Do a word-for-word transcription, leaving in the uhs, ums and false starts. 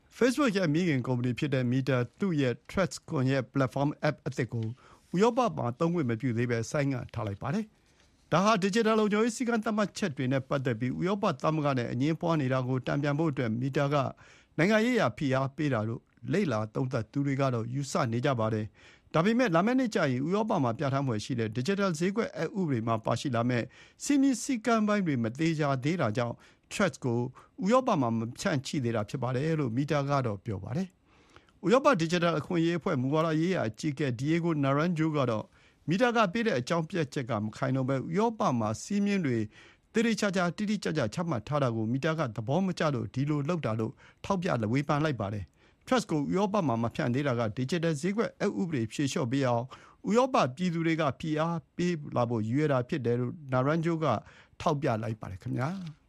Facebook ရဲ့မိခင်ကုမ္ပဏီဖြစ်တဲ့ Meta သူ့ရဲ့ Threads ကွန်ရက် Platform App အသစ်ကိုဥရောပမှာသုံးခွင့်မပြုသေးဘဲဆိုင်းငံ့ထားလိုက်ပါတယ်။ဒါဟာ ဒစ်ဂျစ်တယ်လုံခြုံရေးစည်းကမ်းသတ်မှတ်ချက်တွေနဲ့ပတ်သက်ပြီးဥရောပသမဂ္ဂနဲ့အငြင်းပွားနေတာကိုတန်ပြန်ဖို့အတွက် Meta ကနိုင်ငံရေးအရဖိအားပေးတာလို့လေ့လာသုံးသပ်သူတွေကတော့ယူဆနေကြပါတယ်။ဒါပေမဲ့လာမယ့်နှစ်ကျရင်ဥရောပမှာပြဋ္ဌာန်းဖွယ်ရှိတဲ့ Digital ဈေးကွက်အက်ဥပဒေမှာပါရှိလာမယ့်စည်းမျဉ်းစည်းကမ်းပိုင်းတွေမသေချာသေးတာကြောင့် Threads ကိုဥရောပမှာမဖြန့်ချိသေးတာဖြစ်ပါတယ်လို့ Meta ကတော့ပြောပါတယ်။ဥရောပ Digital အခွင့်အရေးအဖွဲ့မူဝါဒရေးရာအကြီးအကဲ Diego Naranjo ကတော့ Meta ကပေးတဲ့အကြောင်းပြချက်ကမခိုင်လုံဘဲဥရောပမှာစည်းမျဉ်းတွေသေသေချာချာတိတိကျကျချမှတ်ထားတာကို Meta ကသဘောမကျလို့ဒီလိုလုပ်တာလို့ထောက်ပြဝေဖန်လိုက်ပါတယ်။ Threads ကိုဥရောပမှာမဖြန့်သေးတာက Digital ဈေးကွက်အက်ဥပဒေဖြေလျှော့ပေးအောင်ဥရောပပြည်သူတွေကဖိအားပေးလာဖို့ရည်ရွယ်တာဖြစ်တယ်လို့ Naranjo ကထောက်ပြလိုက်ပါတယ်ခင်ဗျာ။